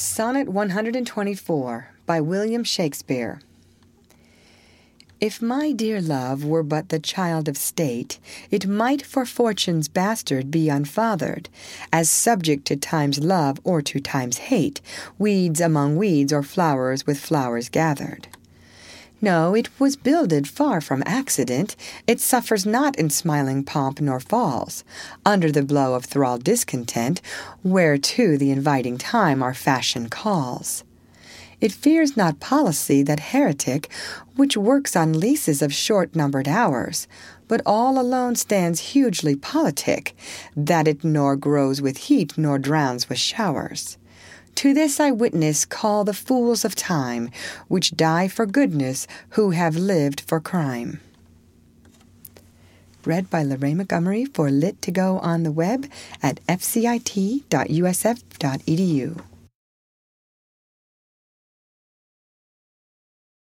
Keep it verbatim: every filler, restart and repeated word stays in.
Sonnet one hundred twenty-four by William Shakespeare. If my dear love were but the child of state, it might for fortune's bastard be unfathered, as subject to time's love or to time's hate, weeds among weeds or flowers with flowers gathered. No, it was builded far from accident. It suffers not in smiling pomp nor falls, under the blow of thrall discontent, whereto the inviting time our fashion calls. It fears not policy, that heretic, which works on leases of short-numbered hours, but all alone stands hugely politic, that it nor grows with heat nor drowns with showers. To this I witness call the fools of time, which die for goodness, who have lived for crime. Read by Lorraine Montgomery for Lit to Go on the web at f c i t dot u s f dot e d u.